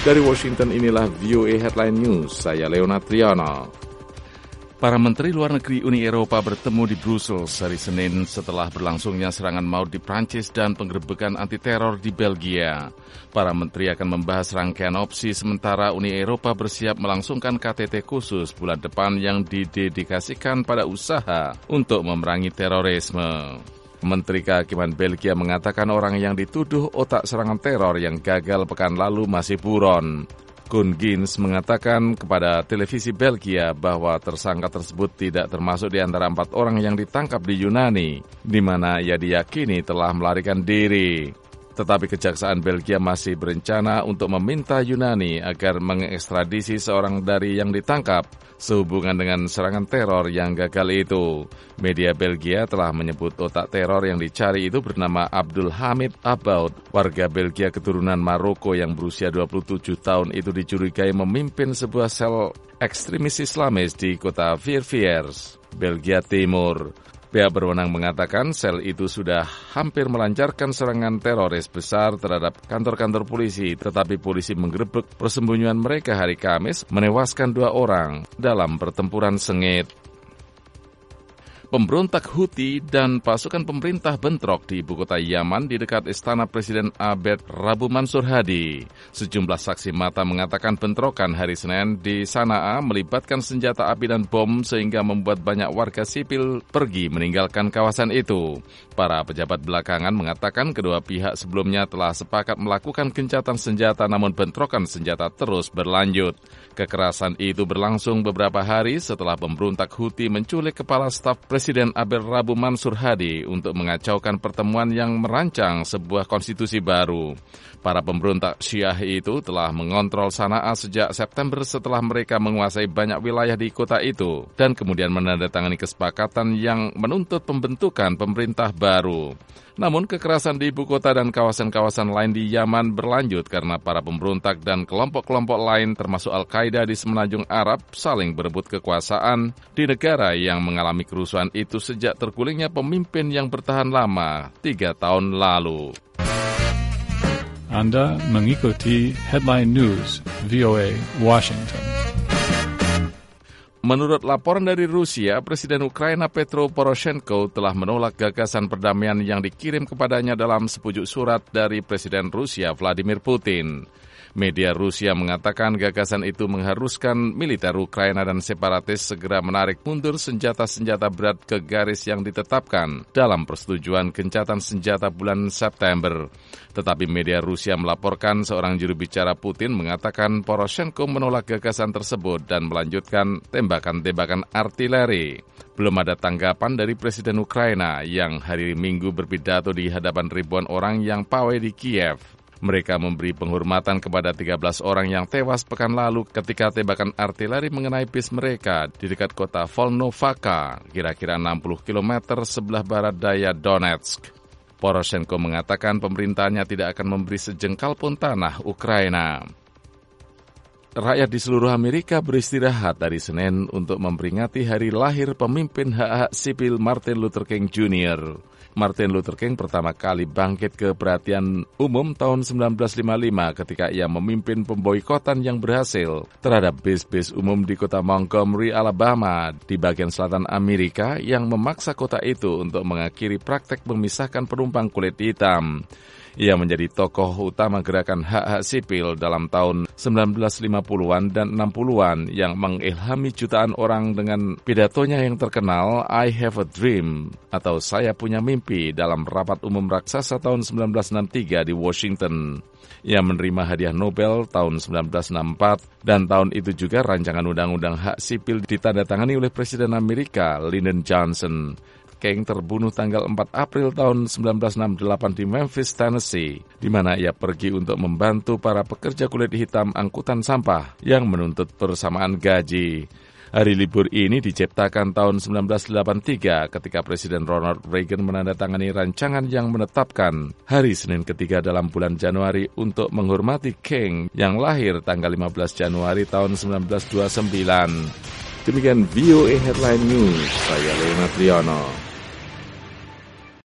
Dari Washington inilah VOA Headline News, saya Leonard Triana. Para Menteri Luar Negeri Uni Eropa bertemu di Brussels hari Senin setelah berlangsungnya serangan maut di Prancis dan penggerebekan anti-teror di Belgia. Para menteri akan membahas rangkaian opsi sementara Uni Eropa bersiap melangsungkan KTT khusus bulan depan yang didedikasikan pada usaha untuk memerangi terorisme. Menteri Kehakiman Belgia mengatakan orang yang dituduh otak serangan teror yang gagal pekan lalu masih buron. Koen Geens mengatakan kepada televisi Belgia bahwa tersangka tersebut tidak termasuk di antara 4 orang yang ditangkap di Yunani, di mana ia diyakini telah melarikan diri. Tetapi Kejaksaan Belgia masih berencana untuk meminta Yunani agar mengekstradisi seorang dari yang ditangkap sehubungan dengan serangan teror yang gagal itu. Media Belgia telah menyebut otak teror yang dicari itu bernama Abdul Hamid Aboud, warga Belgia keturunan Maroko yang berusia 27 tahun itu dicurigai memimpin sebuah sel ekstremis Islamis di kota Verviers, Belgia Timur. Pihak berwenang mengatakan sel itu sudah hampir melancarkan serangan teroris besar terhadap kantor-kantor polisi, tetapi polisi menggerebek persembunyian mereka hari Kamis, menewaskan 2 orang dalam pertempuran sengit. Pemberontak Houthi dan pasukan pemerintah bentrok di ibu kota Yaman di dekat istana Presiden Abed Rabu Mansur Hadi. Sejumlah saksi mata mengatakan bentrokan hari Senin di Sanaa melibatkan senjata api dan bom sehingga membuat banyak warga sipil pergi meninggalkan kawasan itu. Para pejabat belakangan mengatakan kedua pihak sebelumnya telah sepakat melakukan gencatan senjata namun bentrokan senjata terus berlanjut. Kekerasan itu berlangsung beberapa hari setelah pemberontak Houthi menculik kepala staf Presiden Abed Rabu Mansur Hadi untuk mengacaukan pertemuan yang merancang sebuah konstitusi baru. Para pemberontak Syiah itu telah mengontrol Sanaa sejak September setelah mereka menguasai banyak wilayah di kota itu dan kemudian menandatangani kesepakatan yang menuntut pembentukan pemerintah baru. Namun kekerasan di ibu kota dan kawasan-kawasan lain di Yaman berlanjut karena para pemberontak dan kelompok-kelompok lain termasuk Al-Qaeda di Semenanjung Arab saling berebut kekuasaan di negara yang mengalami kerusuhan itu sejak tergulingnya pemimpin yang bertahan lama 3 tahun lalu. Anda mengikuti Headline News VOA Washington. Menurut laporan dari Rusia, Presiden Ukraina Petro Poroshenko telah menolak gagasan perdamaian yang dikirim kepadanya dalam sepucuk surat dari Presiden Rusia Vladimir Putin. Media Rusia mengatakan gagasan itu mengharuskan militer Ukraina dan separatis segera menarik mundur senjata-senjata berat ke garis yang ditetapkan dalam persetujuan gencatan senjata bulan September. Tetapi media Rusia melaporkan seorang juru bicara Putin mengatakan Poroshenko menolak gagasan tersebut dan melanjutkan tembakan-tembakan artileri. Belum ada tanggapan dari Presiden Ukraina yang hari Minggu berpidato di hadapan ribuan orang yang pawai di Kiev. Mereka memberi penghormatan kepada 13 orang yang tewas pekan lalu ketika tembakan artileri mengenai bis mereka di dekat kota Volnovaka, kira-kira 60 km sebelah barat daya Donetsk. Poroshenko mengatakan pemerintahnya tidak akan memberi sejengkal pun tanah Ukraina. Rakyat di seluruh Amerika beristirahat dari Senin untuk memperingati hari lahir pemimpin hak-hak sipil Martin Luther King Jr. Martin Luther King pertama kali bangkit ke perhatian umum tahun 1955 ketika ia memimpin pemboikotan yang berhasil terhadap bis-bis umum di kota Montgomery, Alabama, di bagian selatan Amerika yang memaksa kota itu untuk mengakhiri praktek memisahkan penumpang kulit hitam. Ia menjadi tokoh utama gerakan hak-hak sipil dalam tahun 1950-an dan 60-an yang mengilhami jutaan orang dengan pidatonya yang terkenal I Have a Dream atau Saya Punya Mimpi dalam rapat umum raksasa tahun 1963 di Washington. Ia menerima hadiah Nobel tahun 1964 dan tahun itu juga rancangan undang-undang hak sipil ditandatangani oleh Presiden Amerika Lyndon Johnson. King terbunuh tanggal 4 April tahun 1968 di Memphis, Tennessee, di mana ia pergi untuk membantu para pekerja kulit hitam angkutan sampah yang menuntut persamaan gaji. Hari libur ini diciptakan tahun 1983 ketika Presiden Ronald Reagan menandatangani rancangan yang menetapkan hari Senin ketiga dalam bulan Januari untuk menghormati King yang lahir tanggal 15 Januari tahun 1929. Demikian VOA Headline News, saya Leonard Triana.